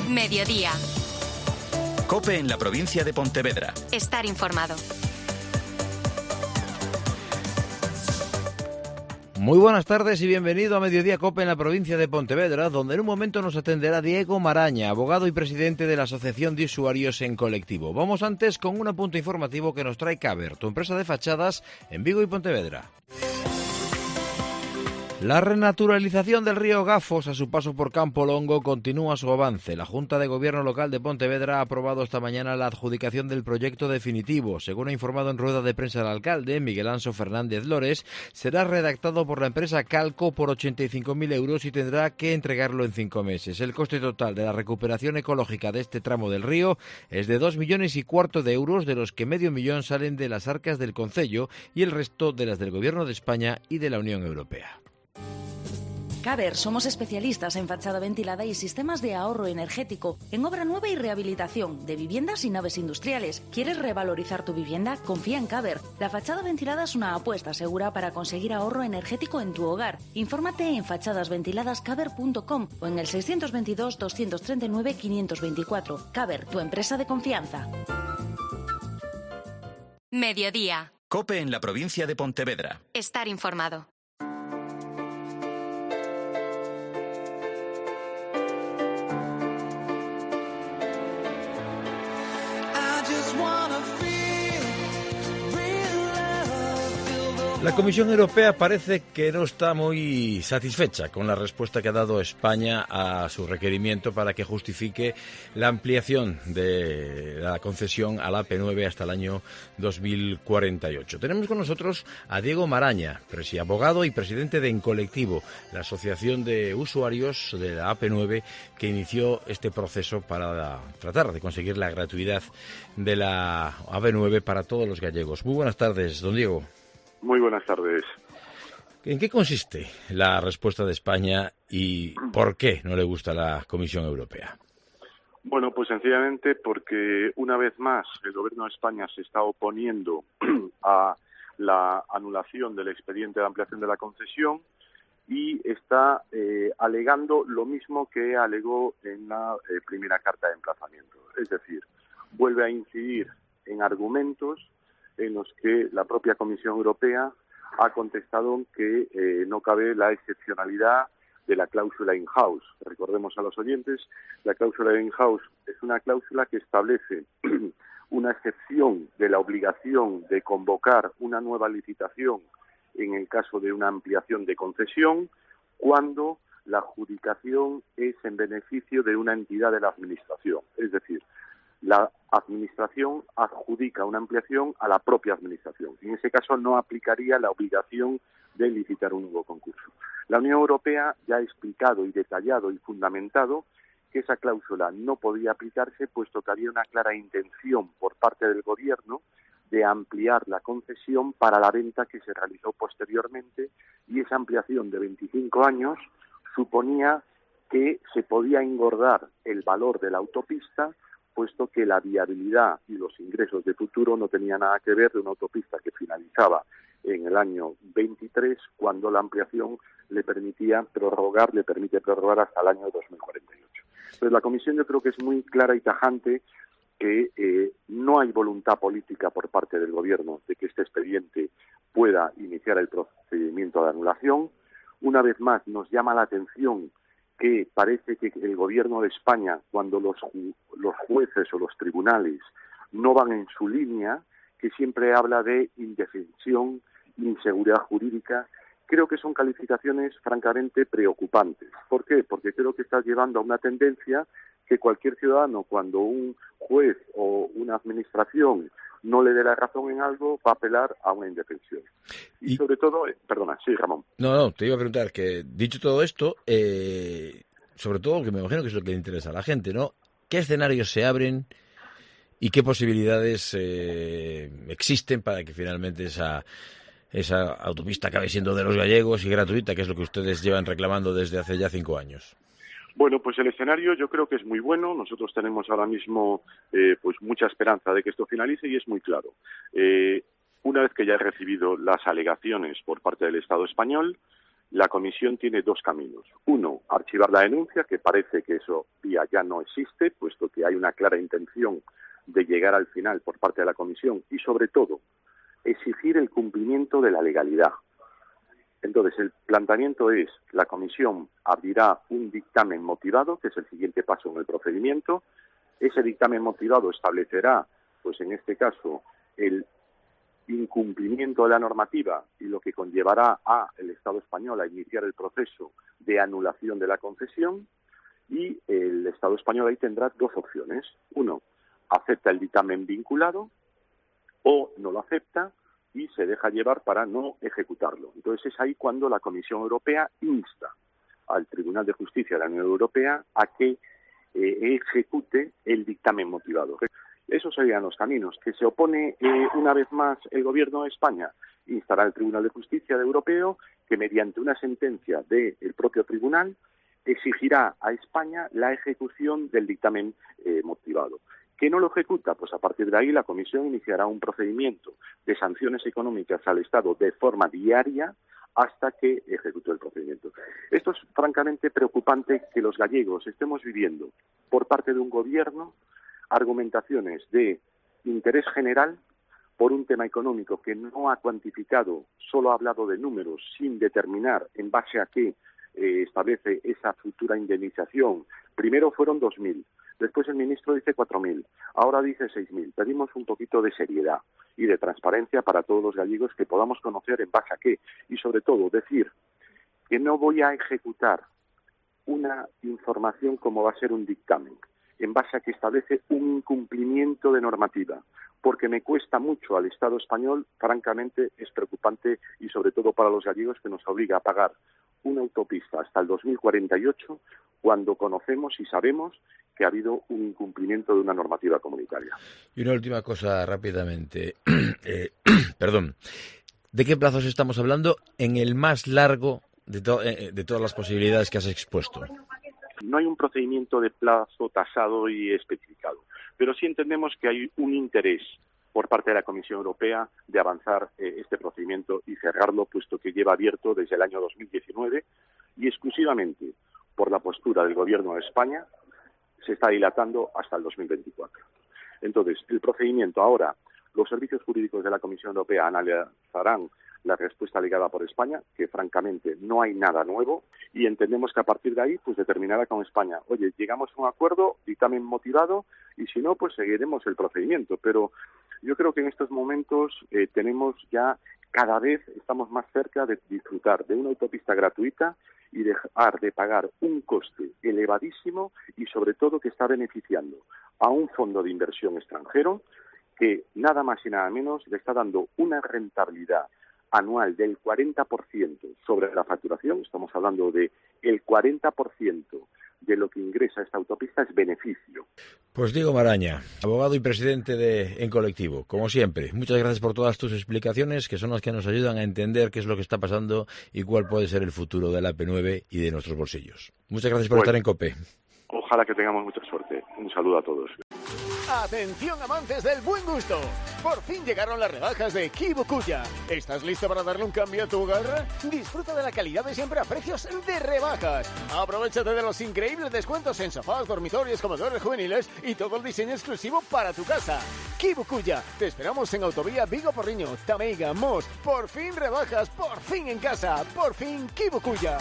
Mediodía. COPE en la provincia de Pontevedra. Estar informado. Muy buenas tardes y bienvenido a Mediodía COPE en la provincia de Pontevedra, donde en un momento nos atenderá Diego Maraña, abogado y presidente de la Asociación de Usuarios en Colectivo. Vamos antes con un apunte informativo que nos trae Caber, tu empresa de fachadas en Vigo y Pontevedra. La renaturalización del río Gafos a su paso por Campo Longo continúa su avance. La Junta de Gobierno Local de Pontevedra ha aprobado esta mañana la adjudicación del proyecto definitivo. Según ha informado en rueda de prensa el alcalde, Miguel Anso Fernández Lores, será redactado por la empresa Calco por 85.000 euros y tendrá que entregarlo en 5 meses. El coste total de la recuperación ecológica de este tramo del río es de 2,25 millones de euros, de los que medio millón salen de las arcas del concello y el resto de las del Gobierno de España y de la Unión Europea. Caber, somos especialistas en fachada ventilada y sistemas de ahorro energético, en obra nueva y rehabilitación, de viviendas y naves industriales. ¿Quieres revalorizar tu vivienda? Confía en Caber. La fachada ventilada es una apuesta segura para conseguir ahorro energético en tu hogar. Infórmate en fachadasventiladascaber.com o en el 622-239-524. Caber, tu empresa de confianza. Mediodía. COPE en la provincia de Pontevedra. Estar informado. La Comisión Europea parece que no está muy satisfecha con la respuesta que ha dado España a su requerimiento para que justifique la ampliación de la concesión a la AP9 hasta el año 2048. Tenemos con nosotros a Diego Maraña, abogado y presidente de En Colectivo, la asociación de usuarios de la AP9 que inició este proceso para tratar de conseguir la gratuidad de la AP9 para todos los gallegos. Muy buenas tardes, don Diego. Muy buenas tardes. ¿En qué consiste la respuesta de España y por qué no le gusta la Comisión Europea? Bueno, pues sencillamente porque una vez más el Gobierno de España se está oponiendo a la anulación del expediente de ampliación de la concesión y está alegando lo mismo que alegó en la primera carta de emplazamiento. Es decir, vuelve a incidir en argumentos en los que la propia Comisión Europea ha contestado que no cabe la excepcionalidad de la cláusula in-house. Recordemos a los oyentes, la cláusula in-house es una cláusula que establece una excepción de la obligación de convocar una nueva licitación en el caso de una ampliación de concesión, cuando la adjudicación es en beneficio de una entidad de la Administración. Es decir, la Administración adjudica una ampliación a la propia Administración. En ese caso no aplicaría la obligación de licitar un nuevo concurso. La Unión Europea ya ha explicado y detallado y fundamentado que esa cláusula no podía aplicarse, puesto que había una clara intención por parte del Gobierno de ampliar la concesión para la venta que se realizó posteriormente, y esa ampliación de 25 años suponía que se podía engordar el valor de la autopista, puesto que la viabilidad y los ingresos de futuro no tenían nada que ver de una autopista que finalizaba en el año 23, cuando la ampliación le permite prorrogar hasta el año 2048. Entonces, la Comisión, yo creo que es muy clara y tajante que no hay voluntad política por parte del Gobierno de que este expediente pueda iniciar el procedimiento de anulación. Una vez más, nos llama la atención que parece que el Gobierno de España, cuando los jueces o los tribunales no van en su línea, que siempre habla de indefensión, inseguridad jurídica, creo que son calificaciones francamente preocupantes. ¿Por qué? Porque creo que está llevando a una tendencia que cualquier ciudadano, cuando un juez o una administración no le dé la razón en algo, va a apelar a una indefensión. Y sobre todo, perdona, sí, Ramón. No, te iba a preguntar que, dicho todo esto, sobre todo, que me imagino que es lo que le interesa a la gente, ¿no? ¿Qué escenarios se abren y qué posibilidades existen para que finalmente esa autopista acabe siendo de los gallegos y gratuita, que es lo que ustedes llevan reclamando desde hace ya 5 años? Bueno, pues el escenario yo creo que es muy bueno. Nosotros tenemos ahora mismo pues mucha esperanza de que esto finalice, y es muy claro. Una vez que ya he recibido las alegaciones por parte del Estado español, la comisión tiene dos caminos. Uno, archivar la denuncia, que parece que eso ya no existe, puesto que hay una clara intención de llegar al final por parte de la comisión y, sobre todo, exigir el cumplimiento de la legalidad. Entonces, el planteamiento es, la comisión abrirá un dictamen motivado, que es el siguiente paso en el procedimiento. Ese dictamen motivado establecerá, pues en este caso, el incumplimiento de la normativa y lo que conllevará al Estado español a iniciar el proceso de anulación de la concesión, y el Estado español ahí tendrá dos opciones. Uno, acepta el dictamen vinculado, o no lo acepta y se deja llevar para no ejecutarlo. Entonces es ahí cuando la Comisión Europea insta al Tribunal de Justicia de la Unión Europea a que ejecute el dictamen motivado. Esos serían los caminos. Que se opone una vez más el Gobierno de España, instará al Tribunal de Justicia Europeo que mediante una sentencia del propio tribunal exigirá a España la ejecución del dictamen motivado. ¿Que no lo ejecuta? Pues a partir de ahí la Comisión iniciará un procedimiento de sanciones económicas al Estado de forma diaria hasta que ejecute el procedimiento. Esto es francamente preocupante, que los gallegos estemos viviendo por parte de un gobierno argumentaciones de interés general por un tema económico que no ha cuantificado, solo ha hablado de números sin determinar en base a qué establece esa futura indemnización. Primero fueron 2.000, después el ministro dice 4.000, ahora dice 6.000. Pedimos un poquito de seriedad y de transparencia para todos los gallegos, que podamos conocer en base a qué, y sobre todo decir que no voy a ejecutar una información como va a ser un dictamen, en base a que establece un incumplimiento de normativa, porque me cuesta mucho al Estado español. Francamente es preocupante, y sobre todo para los gallegos, que nos obliga a pagar una autopista hasta el 2048 cuando conocemos y sabemos que ha habido un incumplimiento de una normativa comunitaria. Y una última cosa rápidamente. Perdón. ¿De qué plazos estamos hablando en el más largo de todas las posibilidades que has expuesto? No hay un procedimiento de plazo tasado y especificado, pero sí entendemos que hay un interés por parte de la Comisión Europea de avanzar este procedimiento y cerrarlo, puesto que lleva abierto desde el año 2019 y exclusivamente por la postura del Gobierno de España se está dilatando hasta el 2024. Entonces, el procedimiento ahora, los servicios jurídicos de la Comisión Europea analizarán la respuesta alegada por España, que francamente no hay nada nuevo, y entendemos que a partir de ahí pues determinará con España, oye, llegamos a un acuerdo, dictamen motivado, y si no, pues seguiremos el procedimiento. Pero yo creo que en estos momentos tenemos ya, cada vez estamos más cerca de disfrutar de una autopista gratuita y dejar de pagar un coste elevadísimo, y sobre todo que está beneficiando a un fondo de inversión extranjero que nada más y nada menos le está dando una rentabilidad anual del 40% sobre la facturación. Estamos hablando de el 40% de lo que ingresa esta autopista es beneficio. Pues Diego Maraña, abogado y presidente de En Colectivo, como siempre, muchas gracias por todas tus explicaciones, que son las que nos ayudan a entender qué es lo que está pasando y cuál puede ser el futuro de la AP9 y de nuestros bolsillos. Muchas gracias por estar en COPE. Ojalá que tengamos mucha suerte. Un saludo a todos. Atención, amantes del buen gusto. Por fin llegaron las rebajas de Kibukuya. ¿Estás listo para darle un cambio a tu hogar? Disfruta de la calidad de siempre a precios de rebajas. Aprovéchate de los increíbles descuentos en sofás, dormitorios, comedores juveniles y todo el diseño exclusivo para tu casa. Kibukuya. Te esperamos en Autovía Vigo Porriño, Tameiga, Mos. Por fin rebajas, por fin en casa. Por fin Kibukuya.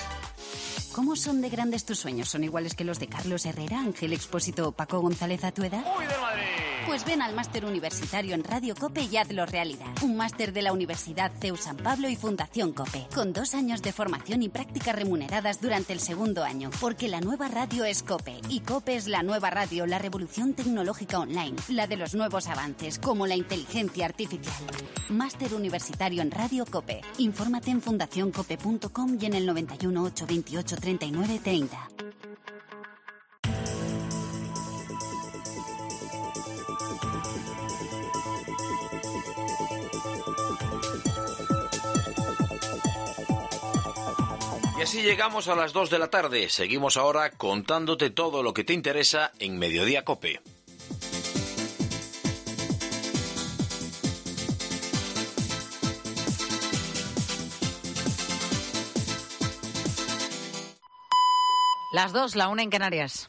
¿Cómo son de grandes tus sueños? ¿Son iguales que los de Carlos Herrera, Ángel Expósito o Paco González a tu edad? ¡Uy, de Madrid! Pues ven al máster universitario en Radio COPE y hazlo realidad. Un máster de la Universidad CEU San Pablo y Fundación COPE, con 2 años de formación y prácticas remuneradas durante el segundo año. Porque la nueva radio es COPE, y COPE es la nueva radio, la revolución tecnológica online, la de los nuevos avances, como la inteligencia artificial. Máster universitario en Radio COPE. Infórmate en fundacioncope.com y en el 91 828 39 30. Y así llegamos a las 2 de la tarde. Seguimos ahora contándote todo lo que te interesa en Mediodía COPE. Las 2, la 1 en Canarias.